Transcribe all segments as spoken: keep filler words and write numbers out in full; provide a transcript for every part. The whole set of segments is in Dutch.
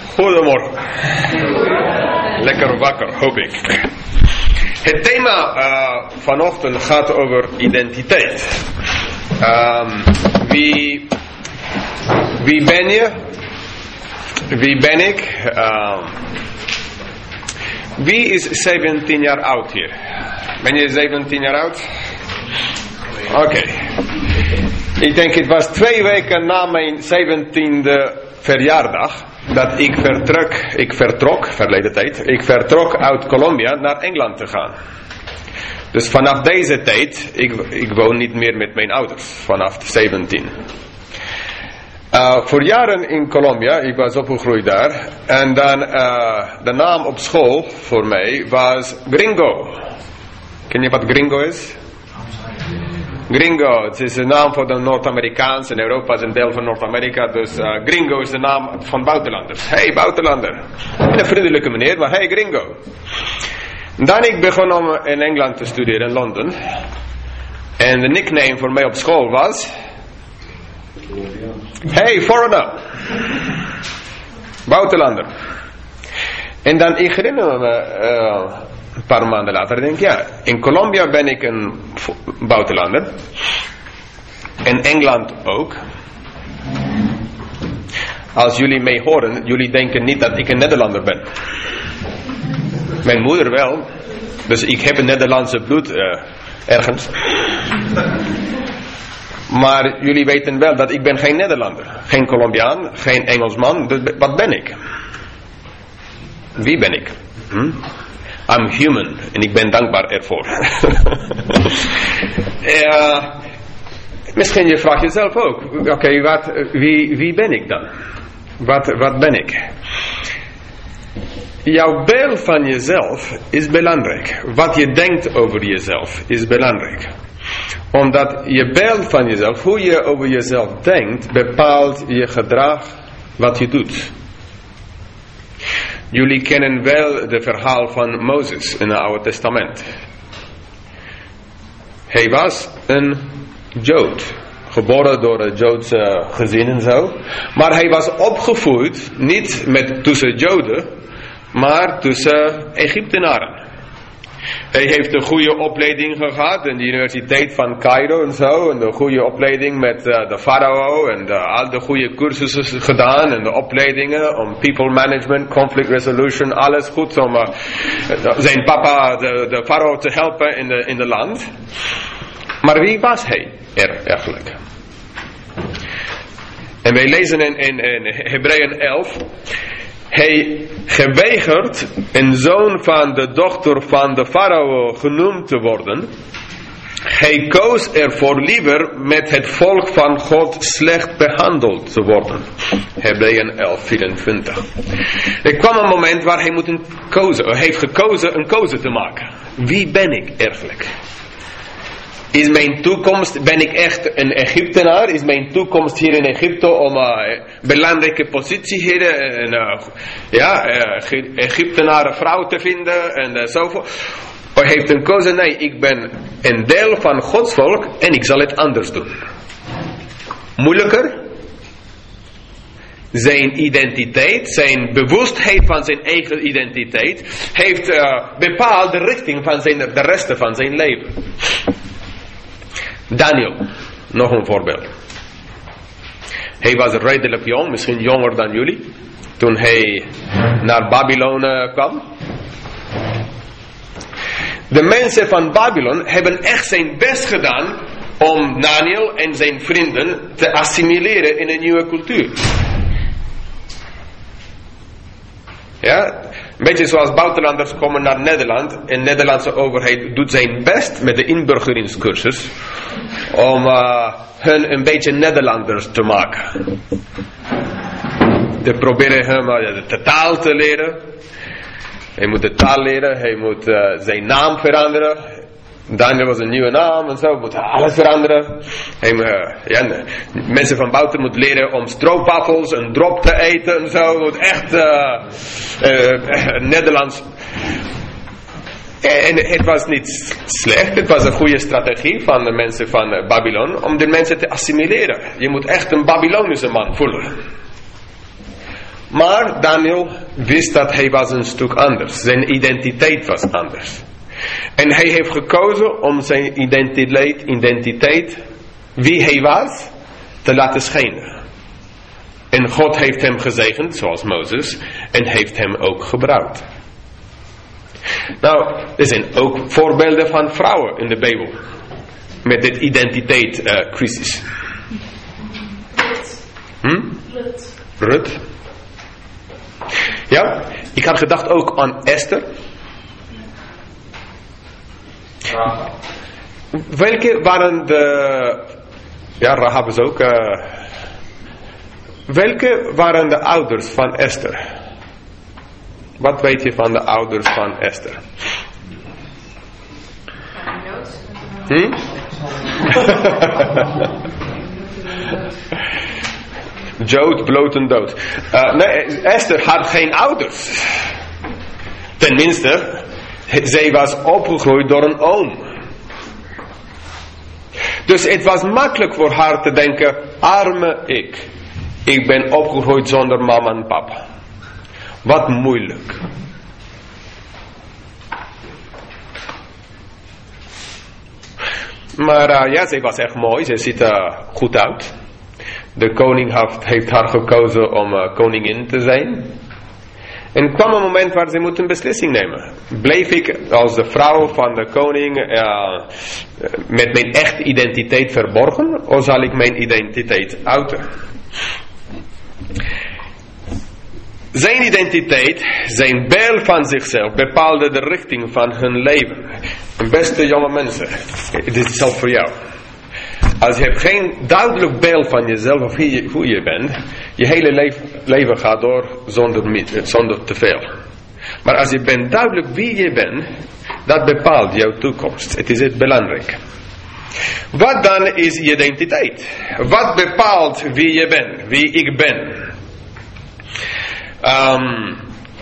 Goedemorgen. Lekker wakker, hoop ik. Het thema uh, vanochtend gaat over identiteit. Um, wie, wie ben je? Wie ben ik? Um, wie is zeventien jaar oud hier? Ben je zeventien jaar oud? Oké. Okay. Ik denk het was twee weken na mijn zeventiende verjaardag dat ik vertrok, ik vertrok, verleden tijd, ik vertrok uit Colombia naar Engeland te gaan. Dus vanaf deze tijd, ik, ik woon niet meer met mijn ouders, vanaf zeventien. Uh, voor jaren in Colombia, ik was opgegroeid daar, en dan uh, de naam op school voor mij was Gringo. Ken je wat Gringo is? Gringo, het is de naam voor de Noord-Amerikaans en Europa is een deel van Noord-Amerika, dus uh, Gringo is de naam van buitenlanders. Hey buitenlander, een vriendelijke meneer, maar hey Gringo. Dan ik begon om in Engeland te studeren, in Londen. En de nickname voor mij op school was hey foreigner, buitenlander. En dan ik herinner me uh, een paar maanden later, denk ik, ja, in Colombia ben ik een buitenlander. In Engeland ook. Als jullie mij horen, jullie denken niet dat ik een Nederlander ben. Mijn moeder wel. Dus ik heb een Nederlandse bloed uh, ergens. Maar jullie weten wel dat ik ben geen Nederlander. Geen Colombiaan, geen Engelsman. Dus wat ben ik? Wie ben ik? Hm? I'm human. En ik ben dankbaar ervoor. uh, misschien je vraagt jezelf ook. Oké, okay, wat, wie, wie ben ik dan? Wat, wat ben ik? Jouw beeld van jezelf is belangrijk. Wat je denkt over jezelf is belangrijk. Omdat je beeld van jezelf, hoe je over jezelf denkt, bepaalt je gedrag, wat je doet. Jullie kennen wel het verhaal van Mozes in het Oude Testament. Hij was een Jood. Geboren door een Joodse gezin en zo. Maar hij was opgevoed niet met tussen Joden, maar tussen Egyptenaren. Hij heeft een goede opleiding gehad in de Universiteit van Cairo en zo. En de goede opleiding met uh, de farao en de, al de goede cursussen gedaan. En de opleidingen om people management, conflict resolution, alles goed om uh, zijn papa, de, de farao, te helpen in de, in de land. Maar wie was hij er eigenlijk? En wij lezen in, in, in Hebreeën elf. Hij geweigerd een zoon van de dochter van de farao genoemd te worden. Hij koos ervoor liever met het volk van God slecht behandeld te worden. Hebreeën elf, vierentwintig. Er kwam een moment waar hij moet een keuze, hij heeft gekozen een keuze te maken. Wie ben ik eigenlijk? Is mijn toekomst, ben ik echt een Egyptenaar? Is mijn toekomst hier in Egypte om een uh, belangrijke positie hier, een uh, ja, uh, Egyptenaren vrouw te vinden en uh, zo voort? Hij heeft een keuze, nee, ik ben een deel van Gods volk en ik zal het anders doen. Moeilijker? Zijn identiteit, zijn bewustheid van zijn eigen identiteit, heeft uh, bepaald de richting van zijn, de rest van zijn leven. Daniel, nog een voorbeeld. Hij was redelijk jong, misschien jonger dan jullie, toen hij naar Babylon kwam. De mensen van Babylon hebben echt zijn best gedaan om Daniel en zijn vrienden te assimileren in een nieuwe cultuur. Ja, een beetje zoals buitenlanders komen naar Nederland en de Nederlandse overheid doet zijn best met de inburgeringscursus om uh, hun een beetje Nederlanders te maken. Te proberen hem uh, de taal te leren. Hij moet de taal leren, hij moet uh, zijn naam veranderen. Daniel was een nieuwe naam en zo, moet alles veranderen. Hij, uh, ja, mensen van buiten moeten leren om stroopwafels en drop te eten en zo. Moet echt uh, uh, Nederlands. En het was niet slecht, het was een goede strategie van de mensen van Babylon om de mensen te assimileren. Je moet echt een Babylonische man voelen. Maar Daniel wist dat hij was een stuk anders. Zijn identiteit was anders. En hij heeft gekozen om zijn identiteit, identiteit wie hij was, te laten schijnen. En God heeft hem gezegend, zoals Mozes, en heeft hem ook gebruikt. Nou, er zijn ook voorbeelden van vrouwen in de Bijbel. Met dit identiteitscrisis. Uh, hm? Rut. Ja, ik had gedacht ook aan Esther. Rahab. Welke waren de... Ja, Rahab is ook... Uh, welke waren de ouders van Esther? Wat weet je van de ouders van Esther? Hm? Dood, bloot en dood. Uh, nee, Esther had geen ouders. Tenminste, zij was opgegroeid door een oom. Dus het was makkelijk voor haar te denken, arme ik. Ik ben opgegroeid zonder mama en papa. Wat moeilijk. Maar uh, ja, zij was echt mooi. Ze ziet er uh, goed uit. De koning heeft, heeft haar gekozen om uh, koningin te zijn. En kwam een moment waar ze moet een beslissing nemen. Bleef ik als de vrouw van de koning uh, met mijn echte identiteit verborgen? Of zal ik mijn identiteit uiten? Zijn identiteit, zijn beeld van zichzelf, bepaalde de richting van hun leven. En beste jonge mensen, dit is zelf voor jou. Als je hebt geen duidelijk beeld van jezelf of wie je, hoe je bent, je hele leven, leven gaat door zonder, zonder te veel. Maar als je bent duidelijk wie je bent, dat bepaalt jouw toekomst. Het is het belangrijk. Wat dan is je identiteit? Wat bepaalt wie je bent, wie ik ben? Um,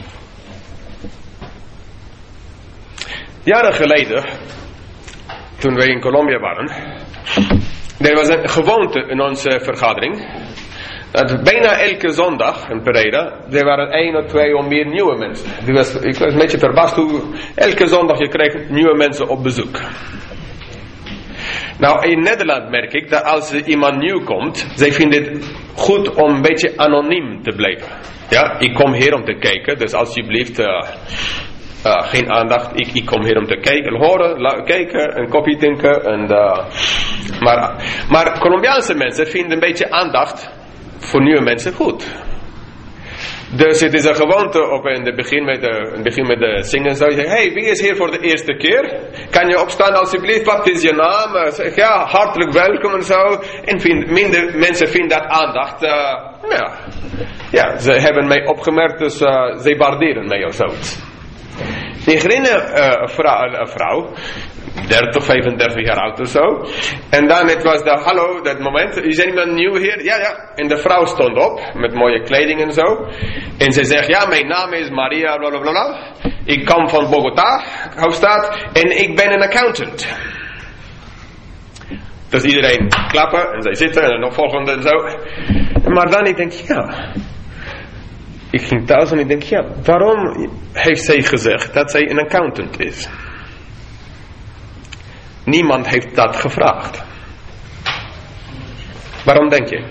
jaren geleden, toen wij in Colombia waren, er was een gewoonte in onze vergadering, dat bijna elke zondag in Pereira, er waren één of twee of meer nieuwe mensen. Die was, ik was een beetje verbaasd hoe elke zondag je kreeg nieuwe mensen op bezoek. Nou, in Nederland merk ik dat als er iemand nieuw komt, zij vinden het goed om een beetje anoniem te blijven. Ja, ik kom hier om te kijken, dus alsjeblieft uh, uh, geen aandacht. Ik, ik kom hier om te kijken, horen, la, kijken, een kopje drinken. En, uh, maar, maar Colombiaanse mensen vinden een beetje aandacht voor nieuwe mensen goed. Dus het is een gewoonte op in het begin met de, in het begin met de zingen. Zou je zeggen, hey, wie is hier voor de eerste keer? Kan je opstaan alsjeblieft? Wat is je naam? Zeg, ja, hartelijk welkom en zo. En vind, minder mensen vinden dat aandacht. Uh, ja. ja, ze hebben mij opgemerkt, dus uh, ze waarderen mij of zoiets. Ik herinner uh, een, vrouw, een vrouw, dertig, vijfendertig jaar oud of zo. En dan het was de, hallo, dat moment, is er iemand nieuw hier? Ja, ja. En de vrouw stond op, met mooie kleding en zo. En ze zegt, ja, mijn naam is Maria, bla bla bla. Ik kom van Bogota, hoofdstad, en ik ben een accountant. Dus iedereen klappen, en zij zitten, en nog volgende en zo. Maar dan ik denk, ja... Ik ging thuis en ik denk, ja, waarom heeft zij gezegd dat zij een accountant is? Niemand heeft dat gevraagd. Waarom denk je?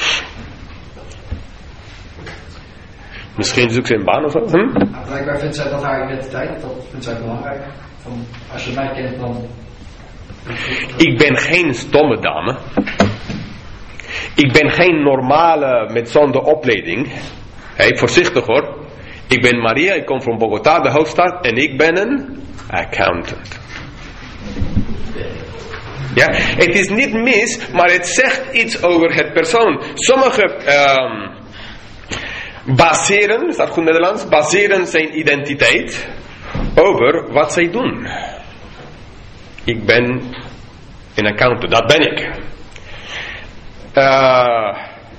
Misschien zoekt ze een baan of zo? Hm? Ja, blijkbaar vindt zij dat haar identiteit, dat vindt zij belangrijk. Van, als je mij kent dan... Ik ben geen stomme dame. Ik ben geen normale met zonder opleiding. Hey, voorzichtig hoor. Ik ben Maria, ik kom van Bogota, de hoofdstad, en ik ben een accountant. Ja, het is niet mis, maar het zegt iets over het persoon. Sommigen um, baseren, is dat goed Nederlands, baseren zijn identiteit over wat zij doen. Ik ben een accountant, dat ben ik. Uh,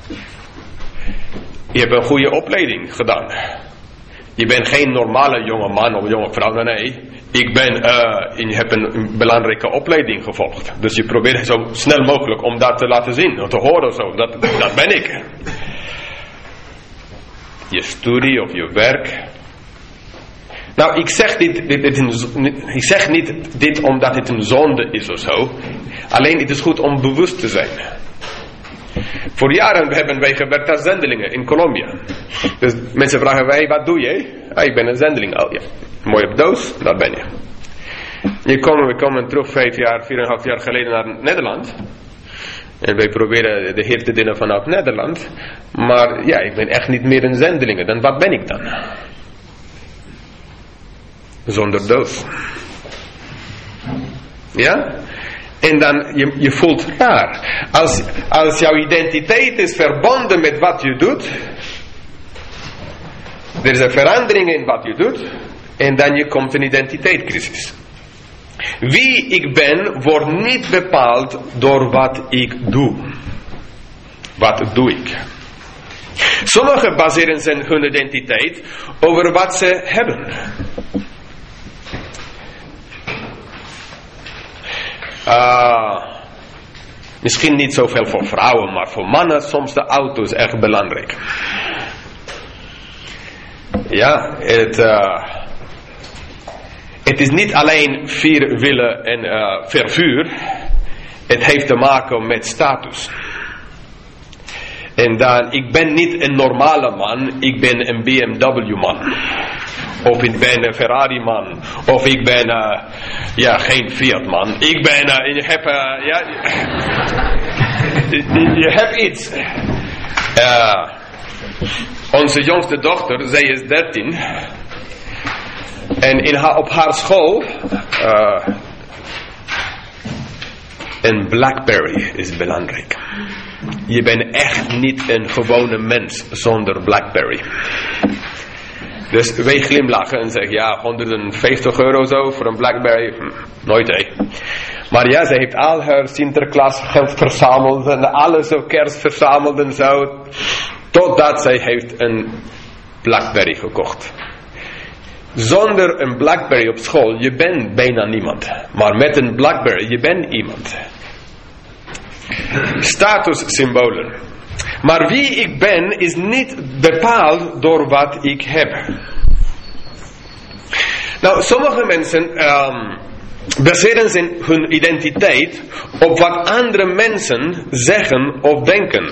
je hebt een goede opleiding gedaan. Je bent geen normale jonge man of jonge vrouw, nee. Ik ben, uh, je hebt een, een belangrijke opleiding gevolgd. Dus je probeert zo snel mogelijk om dat te laten zien, of te horen of zo. Dat, dat ben ik. je studie of je werk. Nou, ik zeg, dit, dit, dit een, ik zeg niet dit omdat het een zonde is of zo. Alleen het is goed om bewust te zijn. Voor jaren hebben wij gewerkt als zendelingen in Colombia. Dus mensen vragen wij, wat doe je? Ah, ik ben een zendeling. Oh ja, mooi op doos, dat ben je. je komen, we komen terug vijf jaar, vier en een half jaar geleden naar Nederland. En wij proberen de Heer te dienen vanuit Nederland. Maar ja, ik ben echt niet meer een zendeling. Dan wat ben ik dan? Zonder doos. Ja? En dan, je, je voelt raar. Als, als jouw identiteit is verbonden met wat je doet. Er is een verandering in wat je doet. En dan je komt een identiteitscrisis. Wie ik ben, wordt niet bepaald door wat ik doe. Wat doe ik? Sommigen baseren zijn hun identiteit over wat ze hebben. Uh, misschien niet zoveel voor vrouwen, maar voor mannen soms de auto is erg belangrijk. Ja, het, uh, het is niet alleen vier wielen en uh, vervuur. Het heeft te maken met status. En dan, ik ben niet een normale man, ik ben een B M W man. Of ik ben een Ferrari man. Of ik ben, uh, ja, geen Fiat man. Ik ben, uh, je hebt, uh, ja, je hebt iets. Uh, onze jongste dochter, zij is dertien. En in haar, op haar school, uh, een Blackberry is belangrijk. Je bent echt niet een gewone mens zonder Blackberry. Dus wij glimlachen en zeggen, ja, honderdvijftig euro zo voor een Blackberry, hm, nooit hé. Maar ja, ze heeft al haar Sinterklaas geld verzameld en alles op kerst verzameld en zo. Totdat zij heeft een Blackberry gekocht. Zonder een Blackberry op school, je bent bijna niemand. Maar met een Blackberry, je bent iemand. Statussymbolen. Maar wie ik ben is niet bepaald door wat ik heb. Nou, sommige mensen um, baseren zijn hun identiteit op wat andere mensen zeggen of denken.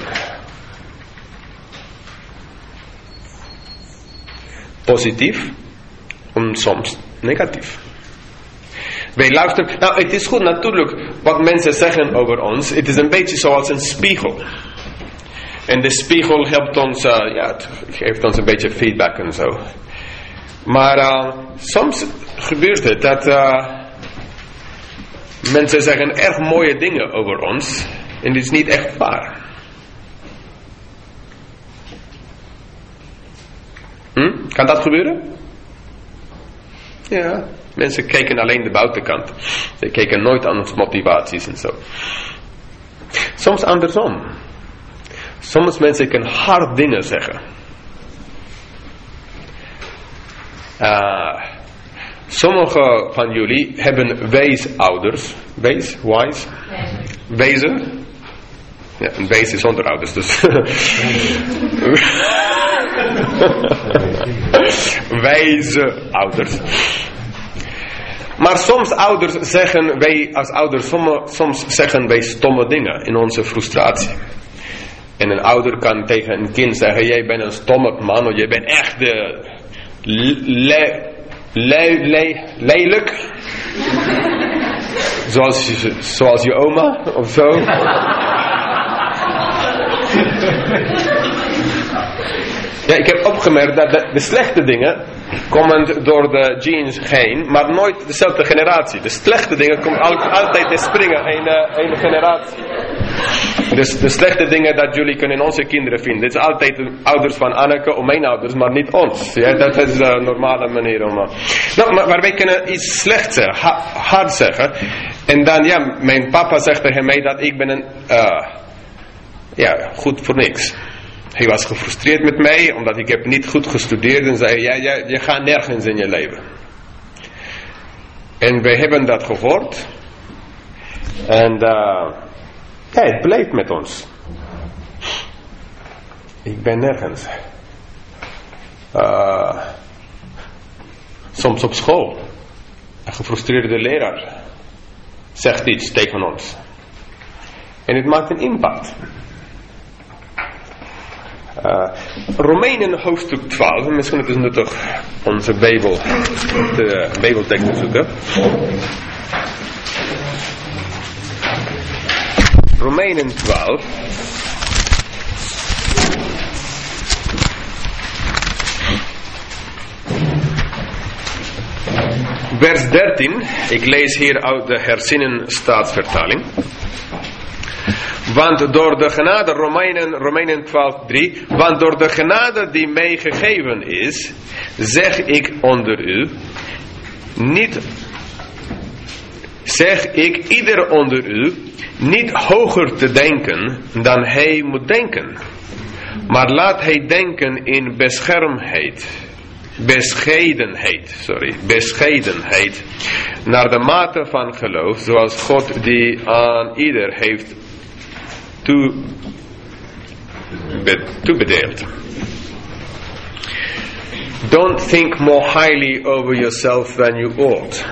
Positief, en soms negatief. Wij luisteren. Nou, het is goed natuurlijk wat mensen zeggen over ons. Het is een beetje zoals een spiegel. En de spiegel helpt ons, uh, ja, het geeft ons een beetje feedback en zo. Maar uh, soms gebeurt het dat uh, mensen zeggen erg mooie dingen over ons. En dit is niet echt waar. Hm? Kan dat gebeuren? Ja, mensen kijken alleen de buitenkant. Ze kijken nooit aan onze motivaties en zo. Soms andersom. Soms mensen kunnen hard dingen zeggen. Uh, sommige van jullie hebben weesouders. Wees, wise? Wezen? Ja, een wees is zonder ouders, dus. Wijze ouders. Maar soms ouders zeggen wij als ouders, soms, soms zeggen wij stomme dingen in onze frustratie. En een ouder kan tegen een kind zeggen, jij bent een stomme man, of jij bent echt de le, le, le, lelijk. Zoals, zoals je oma, of zo. Ja, ik heb opgemerkt dat de, de slechte dingen komen door de genes heen, maar nooit dezelfde generatie. De slechte dingen komen al, altijd te springen in een generatie. Dus de slechte dingen dat jullie kunnen in onze kinderen vinden, het is altijd de ouders van Anneke of mijn ouders, maar niet ons. Ja, dat is een normale manier om. Nou, maar, maar wij kunnen iets slechts zeggen, ha, hard zeggen. En dan, ja, mijn papa zegt tegen mij dat ik ben een, uh, ja, goed voor niks. Hij was gefrustreerd met mij, omdat ik heb niet goed gestudeerd en zei, ja, ja, je gaat nergens in je leven. En wij hebben dat gehoord. En uh, ja, het blijft met ons. Ik ben nergens. Uh, soms op school. Een gefrustreerde leraar zegt iets tegen ons. En het maakt een impact. Uh, Romeinen hoofdstuk twaalf. Misschien is het nuttig onze Bijbel, de Bijbeltekst te zoeken. Romeinen twaalf. Vers dertien. Ik lees hier uit de herziene staatsvertaling. Want door de genade, Romeinen, Romeinen twaalf drie, want door de genade die mij gegeven is, zeg ik onder u, niet, zeg ik ieder onder u, niet hoger te denken dan hij moet denken, maar laat hij denken in beschermheid, bescheidenheid, sorry, bescheidenheid, naar de mate van geloof, zoals God die aan ieder heeft Toe, be, toebedeeld. Don't think more highly over yourself than you ought.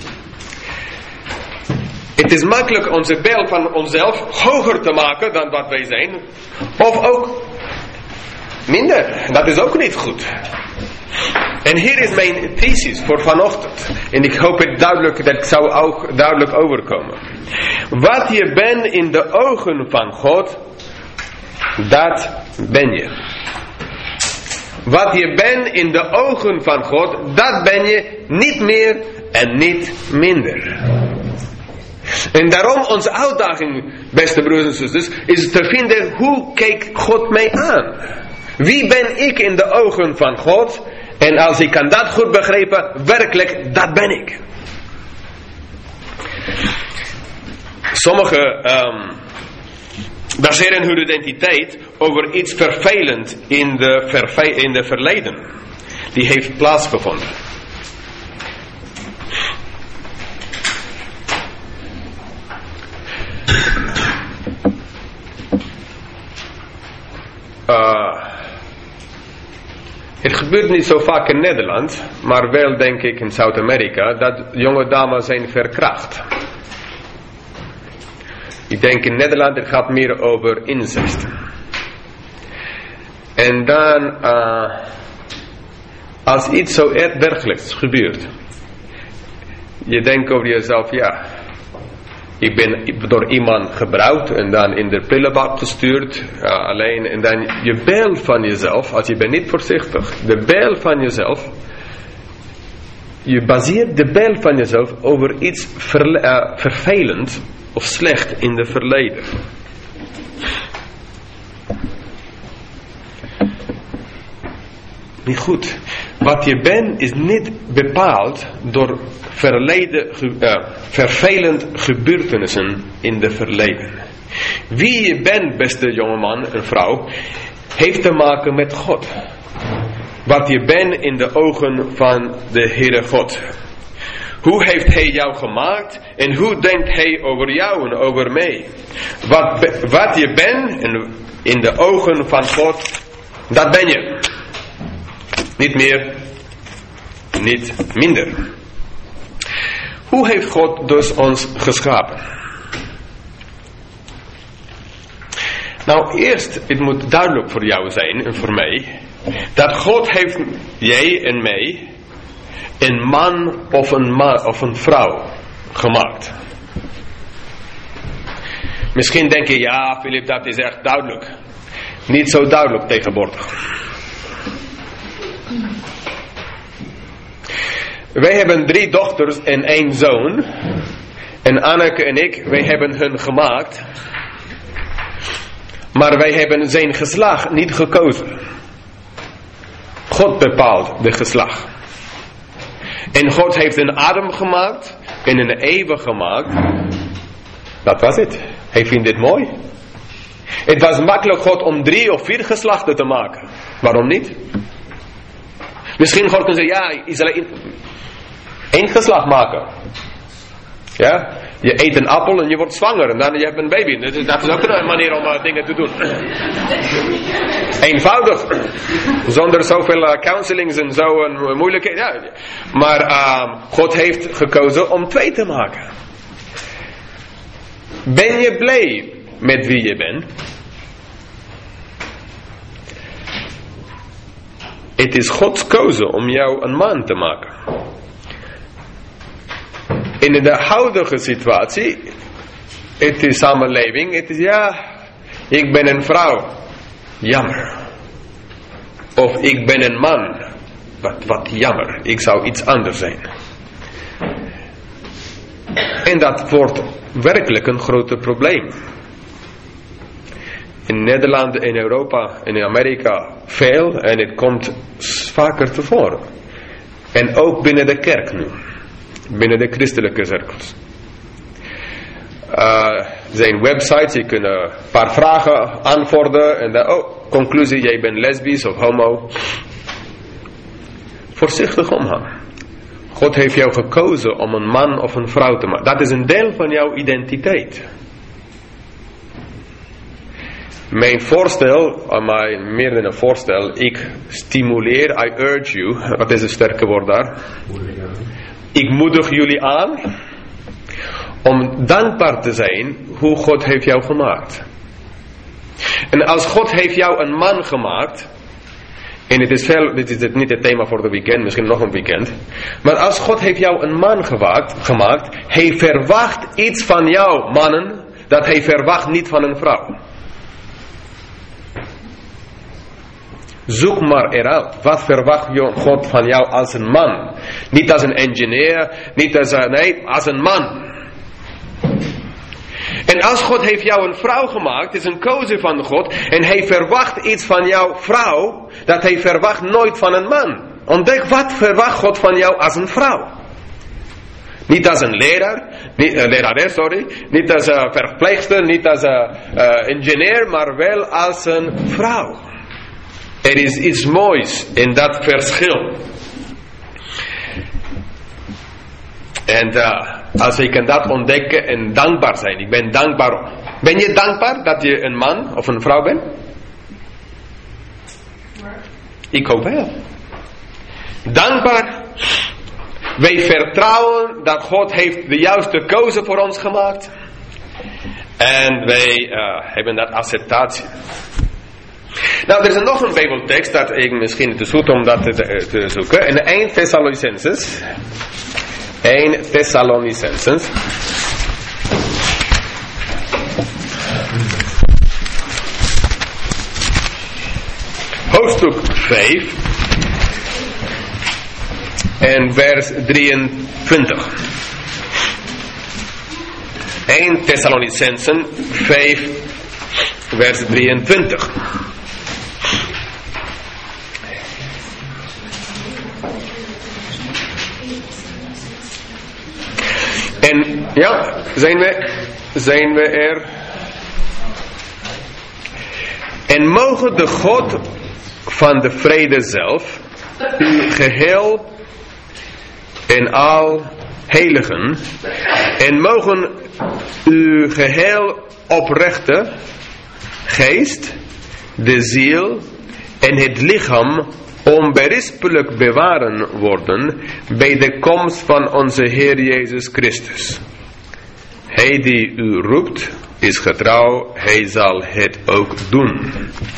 Het is makkelijk onze beeld van onszelf hoger te maken dan wat wij zijn. Of ook minder. Dat is ook niet goed. En hier is mijn thesis voor vanochtend. En ik hoop het duidelijk, dat zou ook duidelijk overkomen. Wat je bent in de ogen van God, dat ben je. Wat je bent in de ogen van God, dat ben je niet meer en niet minder. En daarom onze uitdaging, beste broers en zusters, is te vinden, hoe kijkt God mij aan? Wie ben ik in de ogen van God? En als ik kan dat goed begrijpen, werkelijk, dat ben ik. Sommigen um, baseren hun identiteit over iets vervelend in de, verve- in de verleden. Die heeft plaatsgevonden. Uh, het gebeurt niet zo vaak in Nederland, maar wel denk ik in Zuid-Amerika, dat jonge dames zijn verkracht. Ik denk in Nederland, het gaat meer over incest. En dan, uh, als iets zo dergelijks gebeurt, je denkt over jezelf, ja, ik ben door iemand gebruikt en dan in de pillenbak gestuurd, uh, alleen, en dan je beeld van jezelf, als je bent niet voorzichtig, de beeld van jezelf, je baseert de beeld van jezelf over iets verle- uh, vervelend of slecht in de verleden. Niet goed. Wat je bent is niet bepaald door verleden, uh, vervelend gebeurtenissen in de verleden. Wie je bent, beste jongeman en vrouw, heeft te maken met God. Wat je bent in de ogen van de Heere God. Hoe heeft Hij jou gemaakt en hoe denkt Hij over jou en over mij? Wat, wat je bent in, in de ogen van God, dat ben je. Niet meer, niet minder. Hoe heeft God dus ons geschapen? Nou, eerst, het moet duidelijk voor jou zijn en voor mij, dat God heeft jij en mij een man of een, man of een vrouw gemaakt. Misschien denk je, ja Filip, dat is echt duidelijk. Niet zo duidelijk tegenwoordig. Wij hebben drie dochters en één zoon. En Anneke en ik, wij hebben hun gemaakt. Maar wij hebben zijn geslacht niet gekozen. God bepaalt de geslacht. En God heeft een Adam gemaakt en een Eva gemaakt. Dat was het. Hij vindt dit mooi. Het was makkelijk God om drie of vier geslachten te maken. Waarom niet? Misschien God kan zeggen, ja, Israël, één geslacht maken. Ja? Je eet een appel en je wordt zwanger en dan je hebt een baby. Dat is, dat is ook een manier om uh, dingen te doen. Eenvoudig. Zonder zoveel uh, counselings en zo en moeilijkheden. Ja. Maar uh, God heeft gekozen om twee te maken. Ben je blij met wie je bent? Het is Gods keuze om jou een man te maken. In de huidige situatie, het is samenleving, het is ja, ik ben een vrouw, jammer. Of ik ben een man, wat, wat jammer, ik zou iets anders zijn. En dat wordt werkelijk een groot probleem. In Nederland, in Europa, in Amerika veel en het komt vaker tevoren. En ook binnen de kerk nu. Binnen de christelijke cirkels. Uh, zijn websites, je kunt een paar vragen antwoorden en dan, oh, conclusie, jij bent lesbisch of homo. Voorzichtig omgaan. God heeft jou gekozen om een man of een vrouw te maken. Dat is een deel van jouw identiteit. Mijn voorstel, maar meer dan een voorstel, ik stimuleer, I urge you, wat is een sterke woord daar? Ik moedig jullie aan om dankbaar te zijn hoe God heeft jou gemaakt. En als God heeft jou een man gemaakt, en het is veel, dit is niet het thema voor de weekend, misschien nog een weekend, maar als God heeft jou een man gemaakt, gemaakt, hij verwacht iets van jou, mannen, dat hij verwacht niet van een vrouw. Zoek maar eruit. Wat verwacht God van jou als een man? Niet als een engineer, niet als een, nee, als een man. En als God heeft jou een vrouw gemaakt, is een keuze van God, en hij verwacht iets van jouw vrouw, dat hij verwacht nooit van een man. Ontdek wat verwacht God van jou als een vrouw. Niet als een leraar, niet, uh, lerares, sorry, niet als een verpleegster, niet als een uh, engineer, maar wel als een vrouw. Er is iets moois in dat verschil. En uh, als ik kan dat ontdekken en dankbaar zijn. Ik ben dankbaar. Ben je dankbaar dat je een man of een vrouw bent? Ik hoop wel. Dankbaar. Wij vertrouwen dat God heeft de juiste keuze voor ons gemaakt. En wij uh, hebben dat acceptatie. Nou, er is nog een Bijbeltekst dat ik misschien het is goed om dat te, te zoeken. In Eerste Thessalonicenses. Eerste Thessalonicenses. Hoofdstuk vijf. En vers drieëntwintig. Eerste Thessalonicensen vijf. Vers drieëntwintig. En ja, zijn we, zijn we er. En mogen de God van de vrede zelf u geheel en al heiligen en mogen u geheel oprechte geest, de ziel en het lichaam onberispelijk bewaren worden bij de komst van onze Heer Jezus Christus. Hij die u roept is getrouw, hij zal het ook doen.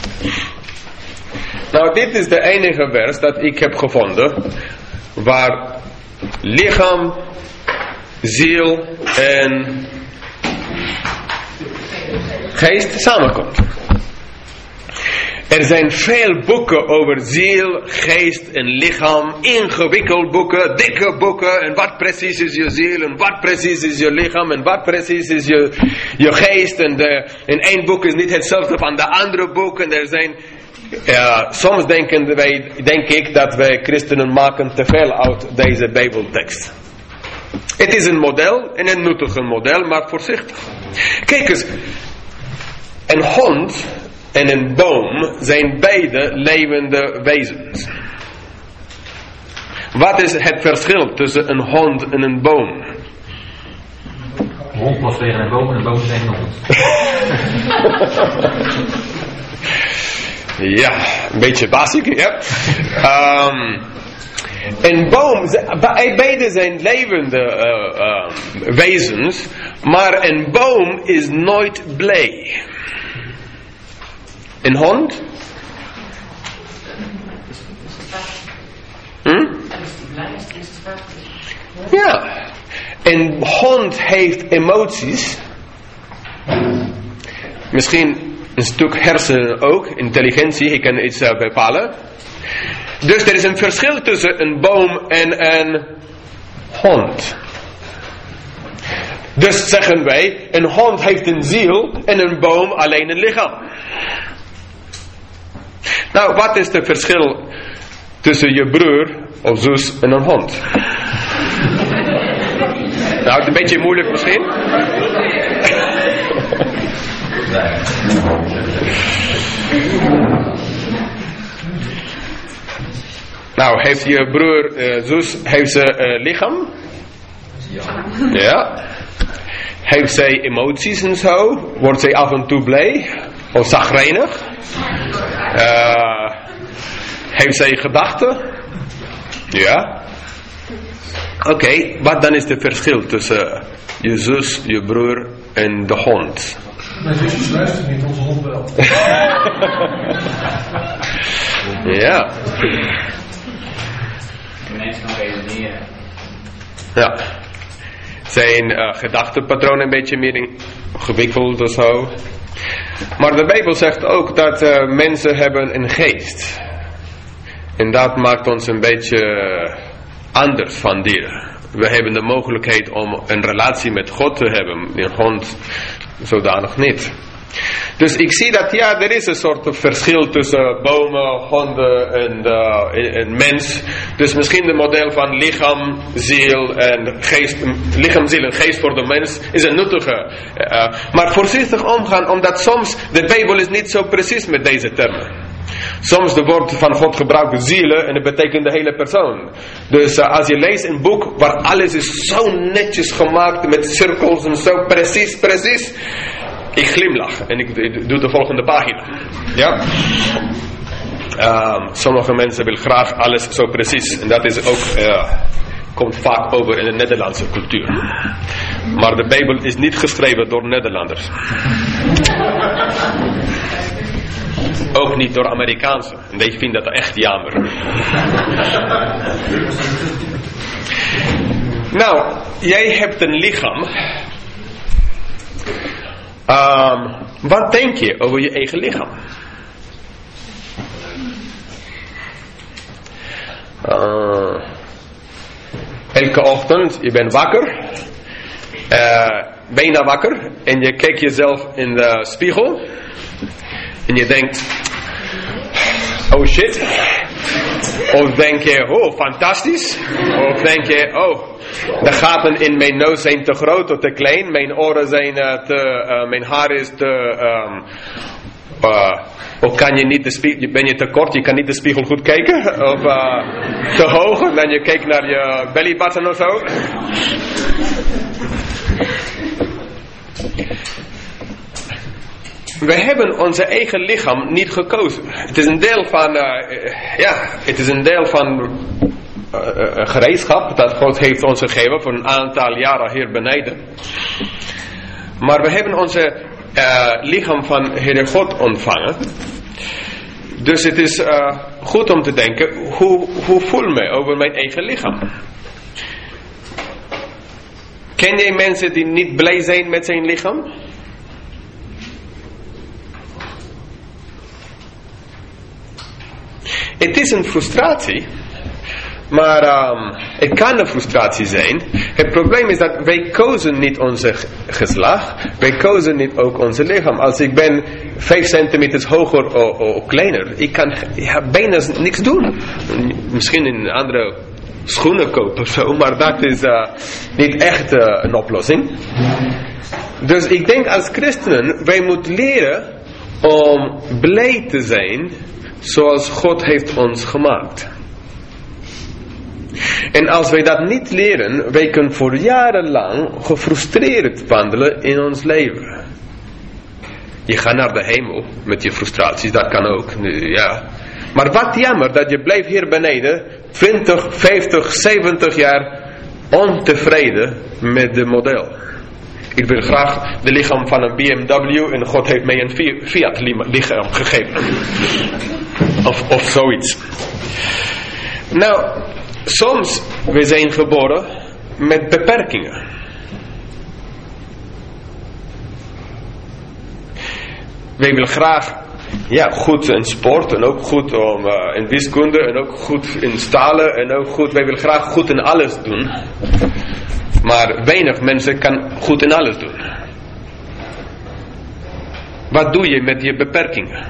Nou, dit is de enige vers dat ik heb gevonden waar lichaam, ziel en geest samenkomt. Er zijn veel boeken over ziel, geest en lichaam. Ingewikkeld boeken, dikke boeken. En wat precies is je ziel en wat precies is je lichaam en wat precies is je, je geest. En, de, en één boek is niet hetzelfde van de andere boek. En er zijn, uh, soms denken wij, denk ik dat wij christenen maken te veel uit deze Bijbeltekst. Het is een model en een nuttige model, maar voorzichtig. Kijk eens, een hond en een boom zijn beide levende wezens. Wat is het verschil tussen een hond en een boom? hond was tegen een boom en een boom tegen een hond. Ja, een beetje basic, ja. Um, een boom, beide zijn levende uh, uh, wezens, maar een boom is nooit blij. Een hond? Hm? Ja. Een hond heeft emoties. Misschien een stuk hersenen ook, intelligentie, hij kan iets uh, bepalen. Dus er is een verschil tussen een boom en een hond. Dus zeggen wij, een hond heeft een ziel en een boom alleen een lichaam. Nou, wat is het verschil tussen je broer of zus en een hond? Nou, het is een beetje moeilijk misschien. Nou, heeft je broer, uh, zus, heeft ze uh, lichaam? Ja. Ja. Heeft zij emoties en zo? Wordt zij af en toe blij? Of chagrijnig? Uh, heeft zij gedachten? Ja. Oké, okay, wat dan is het verschil tussen je zus, je broer en de hond? Mijn zusjes luisteren niet, onze hond wel. Ja. Mensen nog redeneren. Ja. Zijn uh, gedachtenpatroon een beetje meer ingewikkeld of zo. Maar de Bijbel zegt ook dat uh, mensen hebben een geest. En dat maakt ons een beetje anders van dieren. We hebben de mogelijkheid om een relatie met God te hebben. Een hond zodanig niet. Dus ik zie dat ja, er is een soort verschil tussen bomen, honden en, uh, en mens. Dus misschien het model van lichaam, ziel en geest. Lichaam, ziel en geest voor de mens is een nuttige. Uh, maar voorzichtig omgaan, omdat soms de Bijbel is niet zo precies met deze termen. Soms de woord van God gebruikt zielen en dat betekent de hele persoon. Dus uh, als je leest een boek waar alles is zo netjes gemaakt met cirkels en zo precies, precies. Ik glimlach en ik, ik doe de volgende pagina. Ja. Um, sommige mensen willen graag alles zo precies. En dat is ook, uh, komt vaak over in de Nederlandse cultuur. Maar de Bijbel is niet geschreven door Nederlanders. Ook niet door Amerikaanse. En die vinden dat echt jammer. Nou, jij hebt een lichaam. Um, wat denk je over je eigen lichaam? Uh, elke ochtend, je bent wakker. Uh, bijna wakker. En je kijkt jezelf in de spiegel. En je denkt, oh shit. Of denk je, oh fantastisch. Of denk je, oh, de gaten in mijn neus zijn te groot of te klein. Mijn oren zijn uh, te, uh, mijn haar is te, um, uh, of kan je niet de spiegel, ben je te kort, je kan niet de spiegel goed kijken. Of uh, te hoog, en dan je kijkt naar je belly button of zo. We hebben onze eigen lichaam niet gekozen. Het is een deel van, uh, ja, het is een deel van uh, uh, gereedschap dat God heeft ons gegeven voor een aantal jaren hier beneden. Maar we hebben onze uh, lichaam van Heere God ontvangen. Dus het is uh, goed om te denken, hoe, hoe voel ik me over mijn eigen lichaam? Ken jij mensen die niet blij zijn met zijn lichaam? Het is een frustratie, maar um, het kan een frustratie zijn. Het probleem is dat wij kozen niet onze geslacht, wij kozen niet ook onze lichaam. Als ik ben vijf centimeter hoger of, of kleiner, ik kan ja, bijna niks doen. Misschien een andere schoenen kopen of zo, maar dat is uh, niet echt uh, een oplossing. Dus ik denk als christenen, wij moeten leren om blij te zijn zoals God heeft ons gemaakt. En als wij dat niet leren, wij kunnen voor jarenlang gefrustreerd wandelen in ons leven. Je gaat naar de hemel met je frustraties, dat kan ook. Ja. Maar wat jammer dat je blijft hier beneden twintig, vijftig, zeventig jaar ontevreden met de model. Ik wil graag de lichaam van een B M W en God heeft mij een Fiat lichaam gegeven. Of, of zoiets. Nou, soms we zijn geboren met beperkingen. Wij willen graag ja, goed in sport en ook goed om, uh, in wiskunde en ook goed in stalen en ook goed. Wij willen graag goed in alles doen. Maar weinig mensen kan goed in alles doen. Wat doe je met je beperkingen?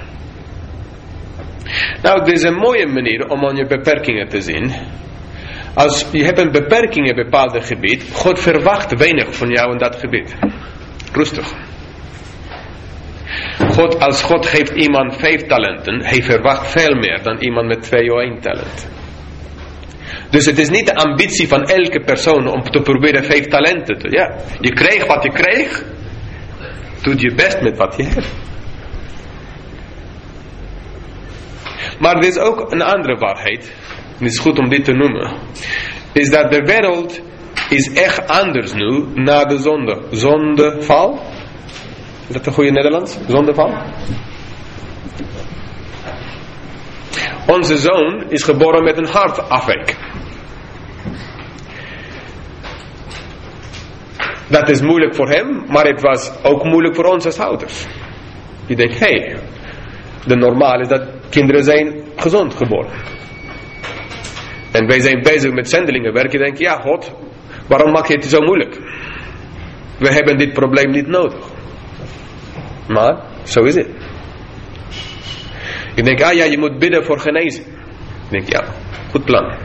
Nou, dit is een mooie manier om aan je beperkingen te zien. Als je hebt een beperking in een bepaald gebied, God verwacht weinig van jou in dat gebied. Rustig. God, als God geeft iemand vijf talenten, hij verwacht veel meer dan iemand met twee of één talent. Dus het is niet de ambitie van elke persoon om te proberen vijf talenten te... Ja, je krijgt wat je krijgt. Doe je best met wat je hebt. Maar er is ook een andere waarheid. En het is goed om dit te noemen. Is dat de wereld is echt anders nu na de zonde. Zondeval. Is dat een goede Nederlands? Zondeval. Onze zoon is geboren met een hartafwijk. Dat is moeilijk voor hem, maar het was ook moeilijk voor ons als ouders. Je denkt, hé, hey, de normaal is dat kinderen zijn gezond geboren. En wij zijn bezig met zendelingenwerk. Je denkt, ja God, waarom maak je het zo moeilijk? We hebben dit probleem niet nodig. Maar, zo is het. Je denkt, ah ja, je moet bidden voor genezing. Ik denk, ja, goed plan.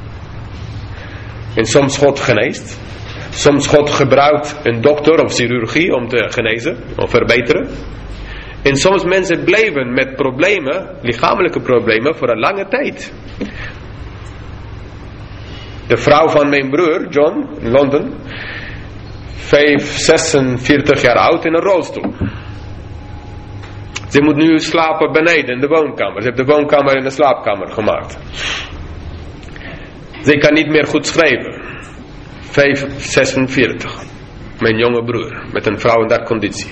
En soms God geneest. Soms God gebruikt een dokter of chirurgie om te genezen of verbeteren. En soms mensen blijven met problemen, lichamelijke problemen, voor een lange tijd. De vrouw van mijn broer, John, in Londen, vijf, zesenveertig jaar oud in een rolstoel. Ze moet nu slapen beneden in de woonkamer. Ze heeft de woonkamer in de slaapkamer gemaakt. Ze kan niet meer goed schrijven. vijf, zesenveertig. Mijn jonge broer. Met een vrouw in dat conditie.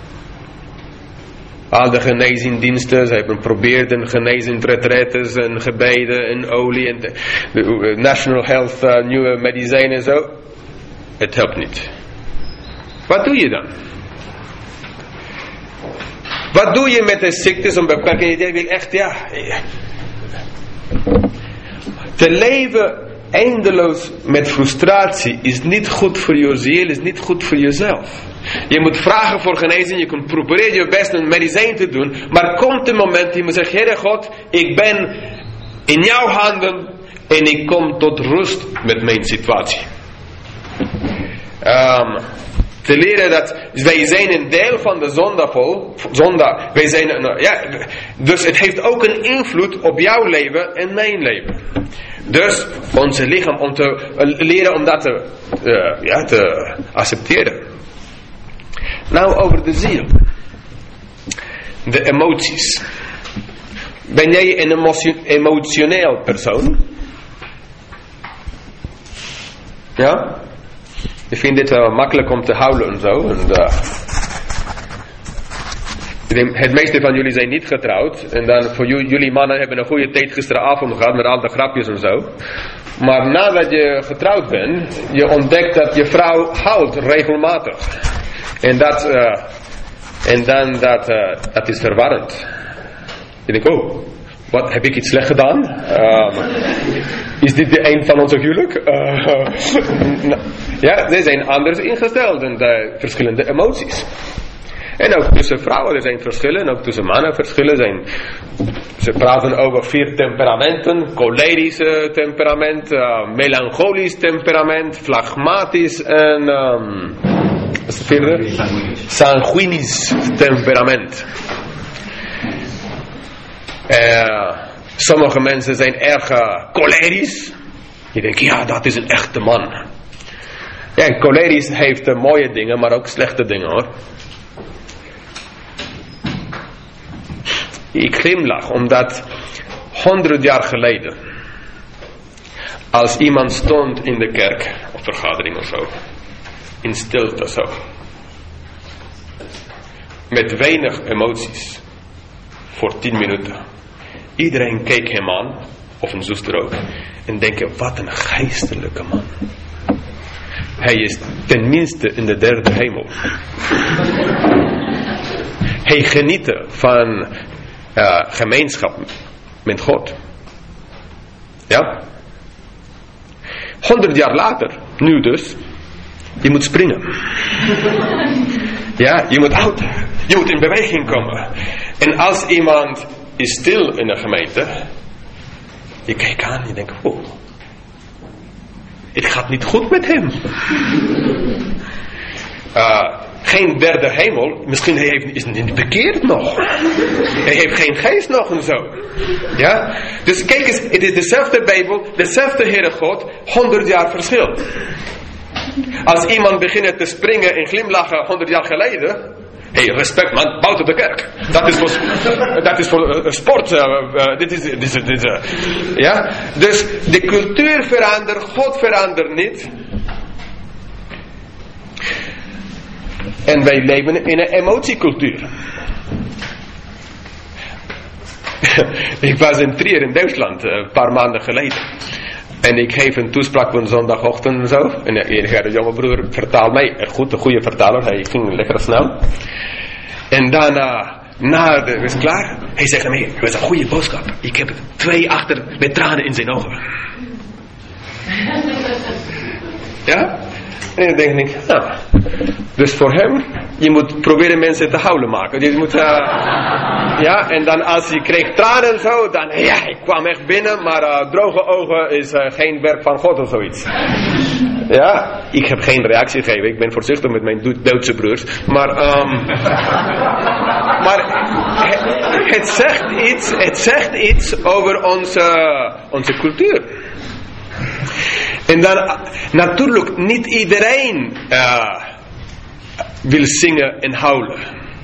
Al de genezingdiensten. Ze hebben geprobeerd en genezingretretes en gebeden en olie. En de, de National Health uh, nieuwe medicijnen en zo. Het helpt niet. Wat doe je dan? Wat doe je met de ziektes en beperkingen? Je wil echt, ja. Te leven eindeloos met frustratie is niet goed voor je ziel, is niet goed voor jezelf. Je moet vragen voor genezing, je kunt proberen je best een medicijn te doen, maar komt een moment die me zegt, Heere God, ik ben in jouw handen en ik kom tot rust met mijn situatie. Um, te leren dat wij zijn een deel van de zondavol, zonda, wij zijn een, ja, dus het heeft ook een invloed op jouw leven en mijn leven. Dus onze lichaam om te uh, leren om dat te, uh, ja, te accepteren. Nou, over de ziel. De emoties. Ben jij een emotio- emotioneel persoon? Ja? Ik vind dit wel makkelijk om te houden en zo. En, uh, het meeste van jullie zijn niet getrouwd. En dan voor j- jullie mannen hebben een goede tijd gisteravond gehad met al de grapjes en zo. Maar nadat je getrouwd bent, je ontdekt dat je vrouw huilt regelmatig. En dat, uh, en dan dat, uh, dat is verwarrend. Je denkt, oh, wat, heb ik iets slecht gedaan? Uh, is dit de eind van ons huwelijk? Uh, ja, ze zijn anders ingesteld en de verschillende emoties. En ook tussen vrouwen er zijn verschillen, en ook tussen mannen verschillen zijn. Ze praten over vier temperamenten: cholerische temperament, uh, melancholisch temperament, flegmatisch en um, wat is het vierde? Sanguinisch temperament. Uh, sommige mensen zijn erg uh, cholerisch. Je denkt, ja, dat is een echte man. Ja, en cholerisch heeft uh, mooie dingen, maar ook slechte dingen, hoor. Ik glimlach, omdat honderd jaar geleden, als iemand stond in de kerk, of vergadering of zo, in stilte zo, met weinig emoties, voor tien minuten. Iedereen keek hem aan, of een zuster ook, en denken, wat een geestelijke man. Hij is tenminste in de derde hemel. Hij geniet van uh, gemeenschap met God. Ja? Honderd jaar later, nu dus, je moet springen. Ja, je moet out. Je moet in beweging komen. En als iemand is stil in een gemeente, je kijkt aan en je denkt, oh, het gaat niet goed met hem. Uh, geen derde hemel, misschien hij heeft, is hij niet bekeerd nog. Hij heeft geen geest nog en zo. Ja? Dus kijk eens, het is dezelfde Bijbel, dezelfde Heere God, honderd jaar verschil. Als iemand begint te springen en glimlachen honderd jaar geleden, hé, hey, respect man, buiten de kerk. Dat is voor, dat is voor uh, sport. Uh, uh, dit is, dit is, dit is, uh, ja? Dus de cultuur verandert, God verandert niet. En wij leven in een emotiecultuur. Ik was in Trier in Duitsland, uh, een paar maanden geleden. En ik geef een toespraak op zondagochtend en zo. En de jonge broer vertaalt mij. Goed, een goede vertaler. Hij ging lekker snel. En daarna, na de is klaar. Hij zegt naar mij, het was een goede boodschap. Ik heb twee achter met tranen in zijn ogen. Ja? En dan denk ik, nou. Dus voor hem, je moet proberen mensen te huilen maken. Je moet, uh, ja, en dan als je kreeg tranen en zo, dan, ja, ik kwam echt binnen, maar uh, droge ogen is uh, geen werk van God of zoiets. Ja, ik heb geen reactie gegeven. Ik ben voorzichtig met mijn Duitse broers. Maar, um, maar het, het zegt iets, het zegt iets over onze, onze cultuur. En dan, natuurlijk, niet iedereen uh, wil zingen en huilen.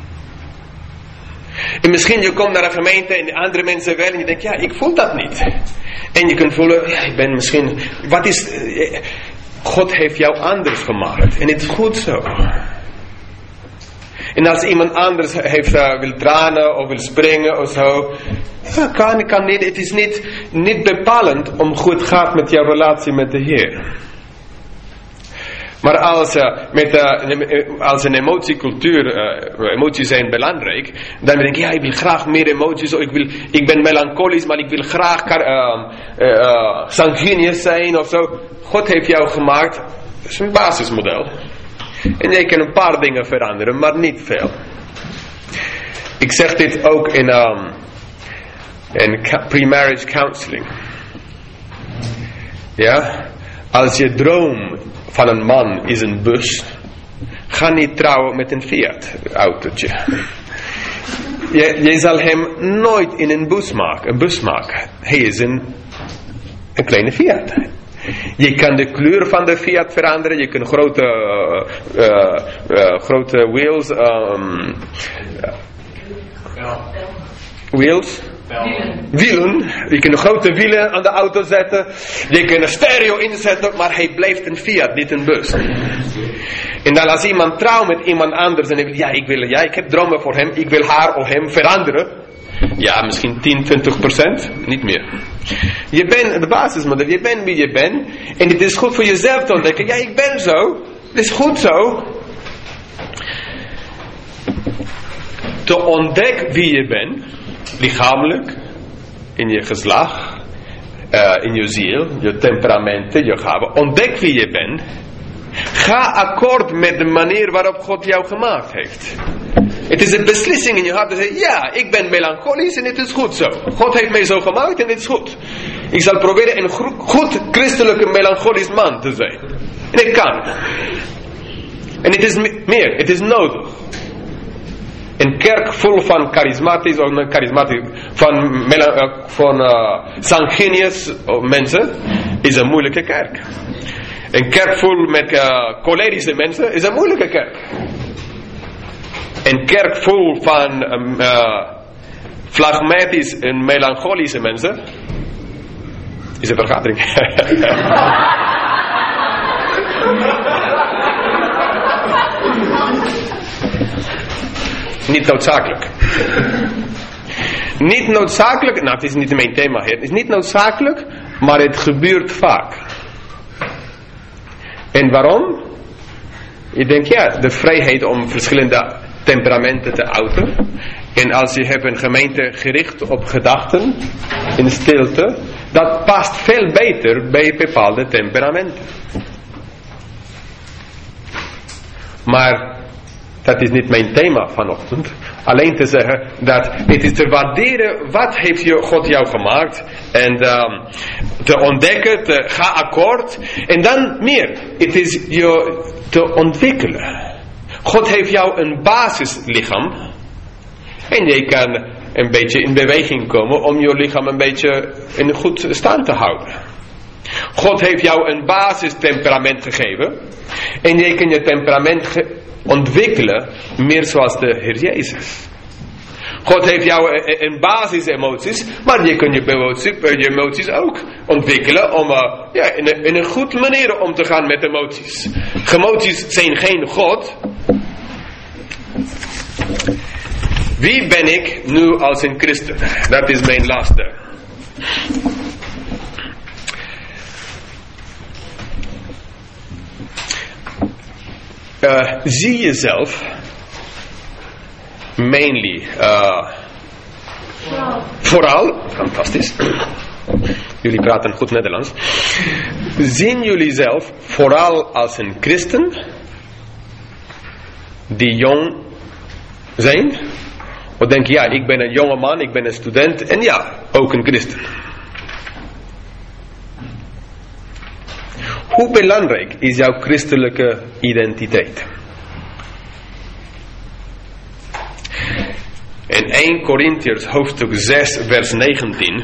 En misschien je komt naar een gemeente en andere mensen wel en je denkt, ja, ik voel dat niet. En je kunt voelen, ja, ik ben misschien, wat is, uh, God heeft jou anders gemaakt. En het is goed zo. En als iemand anders heeft, uh, wil tranen of wil springen of zo, ja, kan, kan niet. Het is niet, niet bepalend om goed gaat met jouw relatie met de Heer. Maar als, uh, met, uh, als een emotiecultuur, uh, emoties zijn belangrijk, dan denk ik, ja, ik wil graag meer emoties, ik, wil, ik ben melancholisch, maar ik wil graag uh, uh, uh, sanguineus zijn of zo. God heeft jou gemaakt, dat is een basismodel. En jij kan een paar dingen veranderen, maar niet veel. Ik zeg dit ook in, um, in pre-marriage counseling. Ja, als je droom van een man is een bus, ga niet trouwen met een Fiat autootje. Je, je zal hem nooit in een bus maken, een bus maken. Hij is een, een kleine Fiat. Je kan de kleur van de Fiat veranderen. Je kan grote, uh, uh, uh, grote wheels, um, uh, wheels, wielen. Je kan grote wielen aan de auto zetten. Je kan een stereo inzetten, maar hij blijft een Fiat, niet een bus. En dan als iemand trouwt met iemand anders en hij wil, ja, ik wil, ja, ik heb dromen voor hem, ik wil haar of hem veranderen. Ja, misschien tien, twintig procent, niet meer. Je bent de basismodel, je bent wie je bent. En het is goed voor jezelf te ontdekken. Ja, ik ben zo. Het is goed zo. Te ontdekken wie je bent. Lichamelijk. In je geslacht. Uh, in je ziel. Je temperamenten, je gaven. Ontdek wie je bent. Ga akkoord met de manier waarop God jou gemaakt heeft. Het is een beslissing in je hart te zeggen, ja, ik ben melancholisch en het is goed zo. God heeft mij zo gemaakt en het is goed. Ik zal proberen een goed christelijke melancholisch man te zijn. En het kan. En het is meer, het is nodig. Een kerk vol van charismatisch, of charismatisch, van, van uh, sanguineus mensen, is een moeilijke kerk. Een kerk vol met uh, cholerische mensen is een moeilijke kerk. Een kerk vol van um, uh, flegmatisch en melancholische mensen is een vergadering. Niet noodzakelijk. Niet noodzakelijk, nou het is niet mijn thema hier, het is niet noodzakelijk, maar het gebeurt vaak. En waarom? Ik denk ja, de vrijheid om verschillende temperamenten te uiten. En als je hebt een gemeente gericht op gedachten, in stilte, dat past veel beter bij bepaalde temperamenten. Maar dat is niet mijn thema vanochtend. Alleen te zeggen dat het is te waarderen wat heeft je God jou gemaakt. En um, te ontdekken, te ga akkoord. En dan meer. Het is je te ontwikkelen. God heeft jou een basislichaam. En je kan een beetje in beweging komen om je lichaam een beetje in goed stand te houden. God heeft jou een basistemperament gegeven. En je kan je temperament ge- ontwikkelen meer zoals de Heer Jezus. God heeft jou een basis emoties, maar je kunt je, je emoties ook ontwikkelen om uh, ja, in, een, in een goede manier om te gaan met emoties. Emoties zijn geen God. Wie ben ik nu als een christen? Dat is mijn laatste. Uh, zie jezelf mainly uh, vooral, fantastisch, jullie praten goed Nederlands, zien jullie zelf vooral als een christen die jong zijn? Of denk je, ja, ik ben een jonge man, ik ben een student en ja, ook een christen. Hoe belangrijk is jouw christelijke identiteit? In eerste Korintiërs hoofdstuk zes vers negentien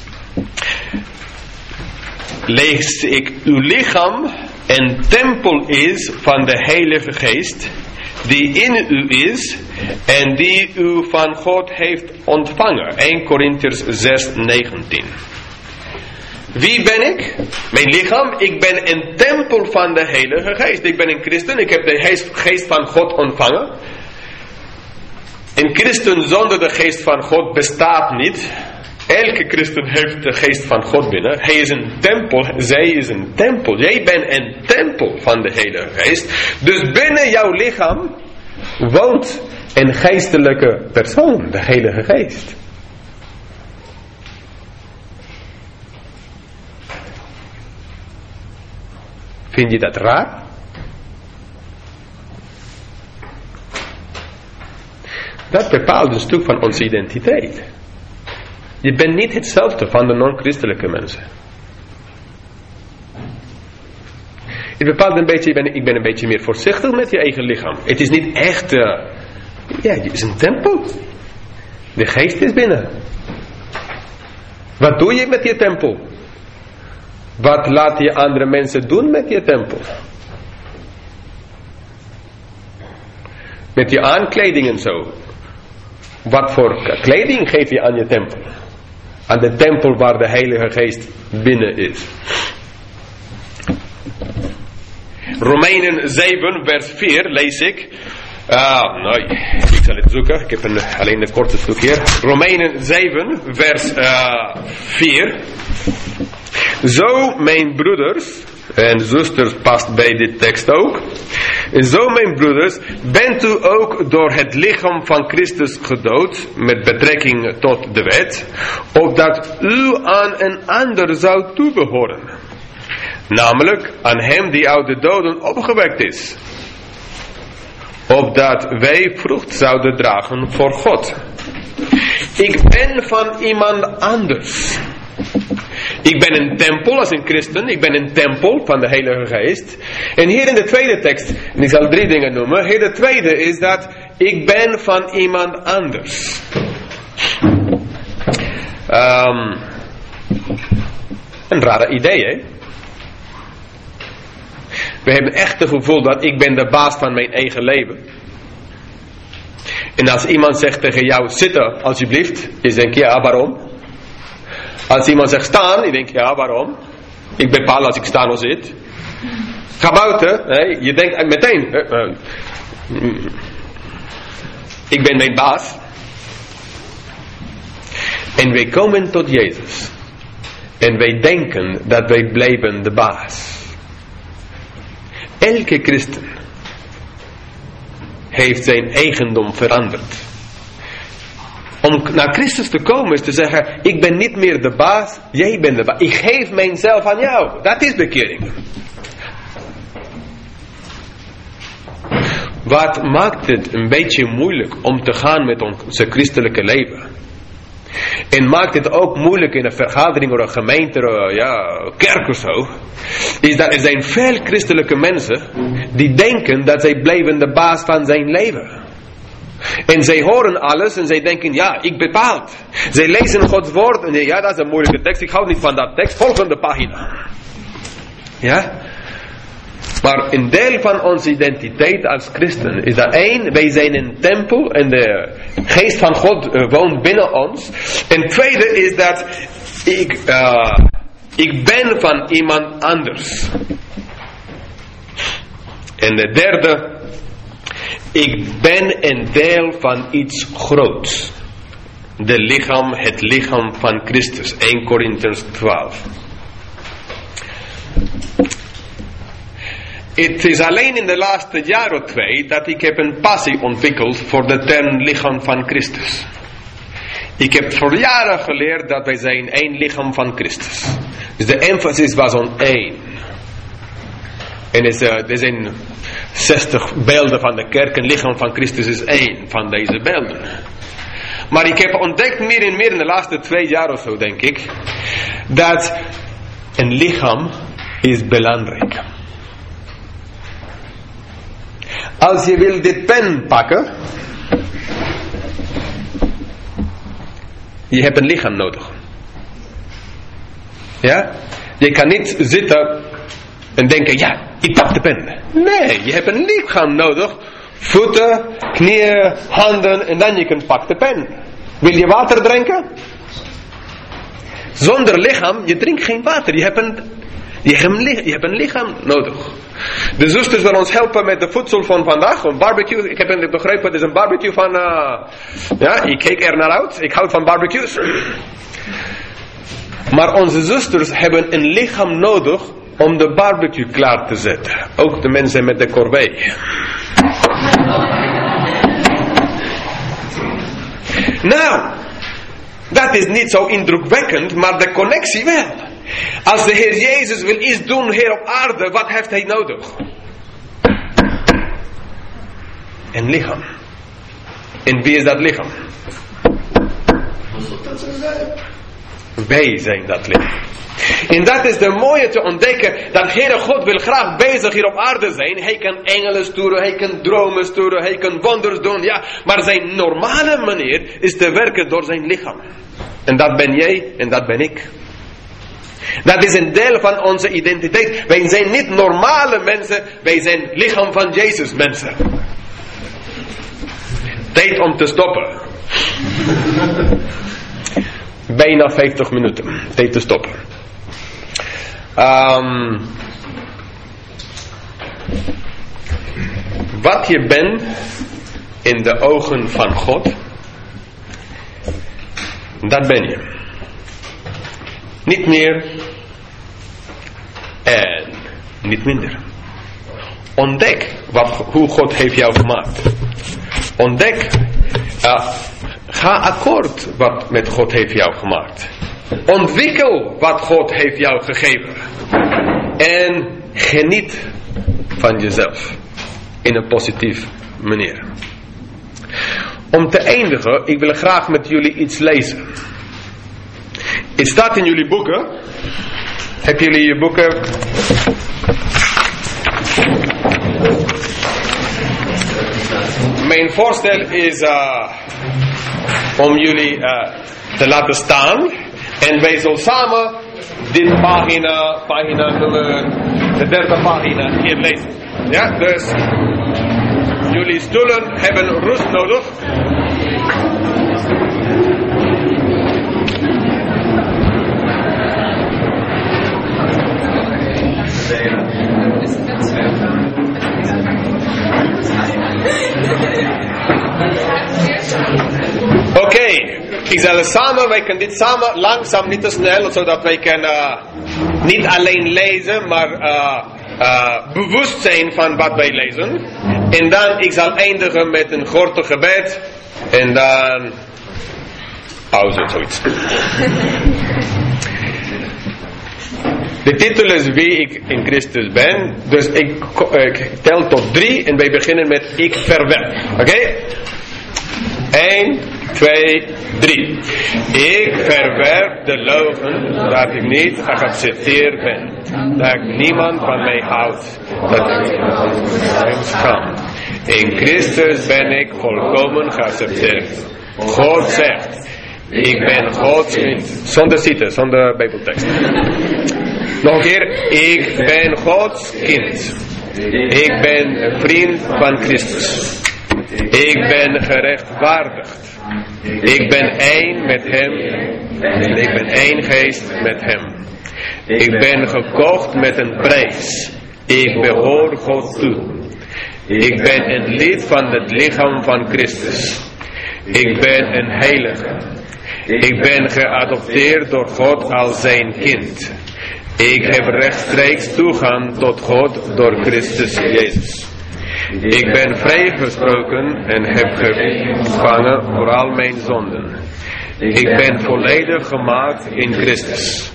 lees ik, uw lichaam een tempel is van de Heilige Geest die in u is en die u van God heeft ontvangen. eerste Korintiërs zes negentien. Wie ben ik? Mijn lichaam. Ik ben een tempel van de Heilige Geest. Ik ben een christen. Ik heb de geest van God ontvangen. Een christen zonder de geest van God bestaat niet. Elke christen heeft de geest van God binnen. Hij is een tempel. Zij is een tempel. Jij bent een tempel van de Heilige Geest. Dus binnen jouw lichaam woont een geestelijke persoon. De Heilige Geest. Vind je dat raar? Dat bepaalt een stuk van onze identiteit. Je bent niet hetzelfde van de non-christelijke mensen. Het bepaalt een beetje, ik ben, ik ben een beetje meer voorzichtig met je eigen lichaam. Het is niet echt, uh, ja, het is een tempel. De geest is binnen. Wat doe je met je tempel? Wat laat je andere mensen doen met je tempel? Met je aankleding en zo. Wat voor kleding geef je aan je tempel? Aan de tempel waar de Heilige Geest binnen is. Romeinen zeven vers vier lees ik. Ah, nee, ik zal het zoeken. Ik heb een, alleen een korte stuk hier. Romeinen zeven vers uh, vier. Zo mijn broeders, en zusters past bij dit tekst ook. Zo mijn broeders, bent u ook door het lichaam van Christus gedood, met betrekking tot de wet, opdat u aan een ander zou toebehoren. Namelijk aan hem die uit de doden opgewekt is. Opdat wij vrucht zouden dragen voor God. Ik ben van iemand anders. Ik ben een tempel als een christen. Ik ben een tempel van de Heilige Geest. En hier in de tweede tekst, en ik zal drie dingen noemen. Hier de tweede is dat ik ben van iemand anders. Um, een rare idee, hè? We hebben echt het gevoel dat ik ben de baas van mijn eigen leven. En als iemand zegt tegen jou, zitten alsjeblieft. Je denkt, ja, waarom? Als iemand zegt, staan. Je denkt, ja, waarom? Ik bepaal als ik sta of zit. Ga buiten. Nee, je denkt meteen, uh, uh, ik ben mijn baas. En wij komen tot Jezus. En wij denken dat wij blijven de baas. Elke christen heeft zijn eigendom veranderd. Om naar Christus te komen is te zeggen, ik ben niet meer de baas, jij bent de baas. Ik geef mijzelf aan jou. Dat is bekering. Wat maakt het een beetje moeilijk om te gaan met ons christelijke leven? En maakt het ook moeilijk in een vergadering of een gemeente, ja, kerk of zo. Is dat er zijn veel christelijke mensen die denken dat zij blijven de baas van zijn leven. En zij horen alles en zij denken, ja, ik bepaal. Zij lezen Gods woord en ja, dat is een moeilijke tekst. Ik hou niet van dat tekst. Volgende pagina. Ja? Maar een deel van onze identiteit als christen is dat één, wij zijn een tempel en de geest van God uh, woont binnen ons. En tweede is dat ik, uh, ik ben van iemand anders. En de derde, ik ben een deel van iets groots. De lichaam, het lichaam van Christus. Eerste Korintiërs twaalf. Het is alleen in de laatste jaar of twee dat ik heb een passie ontwikkeld voor de term lichaam van Christus. Ik heb voor jaren geleerd dat wij zijn één lichaam van Christus. Dus de emphasis was op één. En is, uh, er zijn zestig beelden van de kerk. Een lichaam van Christus is één van deze beelden. Maar ik heb ontdekt meer en meer in de laatste twee jaar of zo, denk ik, dat een lichaam is belangrijk. Als je wil dit pen pakken, je hebt een lichaam nodig. Ja? Je kan niet zitten en denken, ja, ik pak de pen. Nee, je hebt een lichaam nodig. Voeten, knieën, handen en dan je kunt pakken de pen. Wil je water drinken? Zonder lichaam, je drinkt geen water. Je hebt een, je hebt een, je hebt een lichaam nodig. De zusters willen ons helpen met de voedsel van vandaag. Een barbecue. Ik heb het begrepen, het is een barbecue van... Uh, ja, ik kijk er naar uit. Ik houd van barbecues. Maar onze zusters hebben een lichaam nodig om de barbecue klaar te zetten. Ook de mensen met de corvée. Nou, dat is niet zo indrukwekkend, maar de connectie wel. Als de Heer Jezus wil iets doen hier op aarde, wat heeft hij nodig? Een lichaam. En wie is dat lichaam? Wij zijn dat lichaam. En dat is de mooie te ontdekken, dat Heere God wil graag bezig hier op aarde zijn. Hij kan engelen sturen, hij kan dromen sturen, hij kan wonders doen, ja. Maar zijn normale manier is te werken door zijn lichaam. En dat ben jij en dat ben ik. Dat is een deel van onze identiteit. Wij zijn niet normale mensen, wij zijn lichaam van Jezus mensen. Tijd om te stoppen. Bijna vijftig minuten. Tijd te stoppen. Um, wat je bent in de ogen van God, dat ben je. Niet meer en niet minder. Ontdek wat, hoe God heeft jou gemaakt. Ontdek, uh, ga akkoord wat met God heeft jou gemaakt. Ontwikkel wat God heeft jou gegeven. En geniet van jezelf. In een positieve manier. Om te eindigen, ik wil graag met jullie iets lezen. Het staat in jullie boeken. Heb jullie je boeken? Mijn voorstel is uh, om jullie uh, te laten staan. En wij zullen samen dit pagina, pagina nummer, de derde pagina hier lezen. Ja, dus jullie stoelen hebben rust nodig. Oké, okay. Ik zal samen, wij kunnen dit samen langzaam, niet te snel, zodat wij kunnen uh, niet alleen lezen, maar uh, uh, bewust zijn van wat wij lezen. En dan, ik zal eindigen met een korte gebed. En dan, pauze, zoiets. De titel is Wie ik in Christus ben. Dus ik, ik tel tot drie en wij beginnen met ik verwerp. Oké? Okay? één, twee, drie. Ik verwerp de leugen dat ik niet geaccepteerd ben. Dat ik niemand van mij houdt. Dat ik hem scham. In Christus ben ik volkomen geaccepteerd. God zegt, ik ben Gods kind. Zonder zitten, zonder bijbeltekst. Nog een keer, ik ben Gods kind. Ik ben een vriend van Christus. Ik ben gerechtvaardigd. Ik ben één met hem. En ik ben één geest met hem. Ik ben gekocht met een prijs. Ik behoor God toe. Ik ben een lid van het lichaam van Christus. Ik ben een heilige. Ik ben geadopteerd door God als zijn kind. Ik heb rechtstreeks toegang tot God door Christus Jezus. Ik ben vrijgesproken en heb gevangen voor al mijn zonden. Ik ben volledig gemaakt in Christus.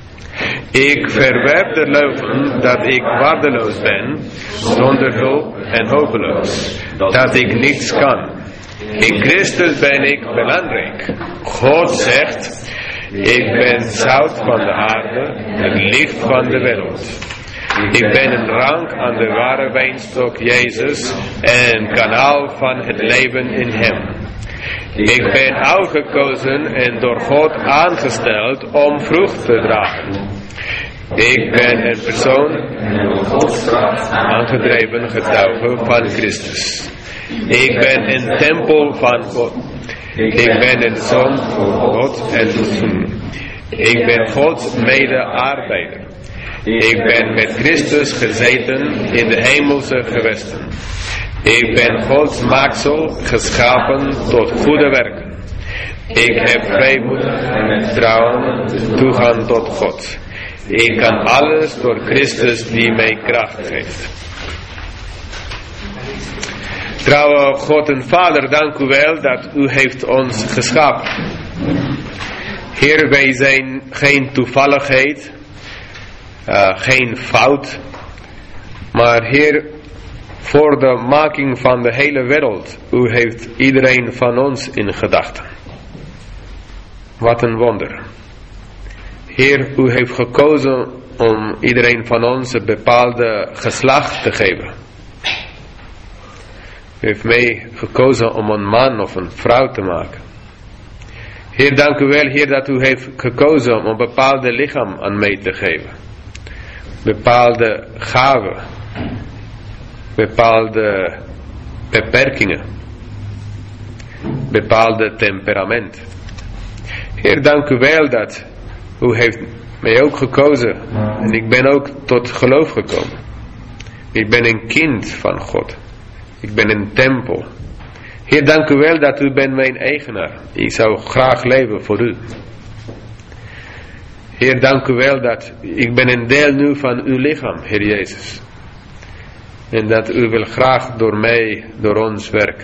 Ik verwerp de leugen dat ik waardeloos ben, zonder hulp en hopeloos, dat ik niets kan. In Christus ben ik belangrijk. God zegt, ik ben zout van de aarde, het licht van de wereld. Ik ben een rank aan de ware wijnstok Jezus en een kanaal van het leven in hem. Ik ben uitgekozen en door God aangesteld om vrucht te dragen. Ik ben een persoon aangedreven getuige van Christus. Ik ben een tempel van God. Ik ben een zoon van God en zoon. Ik ben Gods mede-arbeider. Ik ben met Christus gezeten in de hemelse gewesten. Ik ben Gods maaksel geschapen tot goede werken. Ik heb vrijmoed en vertrouwen toegang tot God. Ik kan alles door Christus die mij kracht geeft. Trouwe God en Vader, dank u wel dat u heeft ons geschapen. Heer, wij zijn geen toevalligheid, uh, geen fout, maar Heer, voor de making van de hele wereld, u heeft iedereen van ons in gedachten. Wat een wonder. Heer, u heeft gekozen om iedereen van ons een bepaalde geslacht te geven. U heeft mij gekozen om een man of een vrouw te maken. Heer, dank u wel, Heer, dat u heeft gekozen om een bepaalde lichaam aan mij te geven. Bepaalde gaven. Bepaalde beperkingen. Bepaalde temperament. Heer, dank u wel dat u heeft mij ook gekozen. En ik ben ook tot geloof gekomen. Ik ben een kind van God. Ik ben een tempel. Heer, dank u wel dat u bent mijn eigenaar. Ik zou graag leven voor u. Heer, dank u wel dat ik ben een deel nu van uw lichaam, Heer Jezus. En dat u wil graag door mij, door ons werken.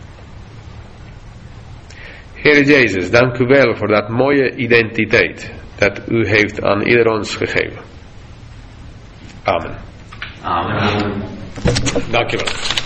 Heer Jezus, dank u wel voor dat mooie identiteit dat u heeft aan ieder ons gegeven. Amen. Amen. Dank je wel.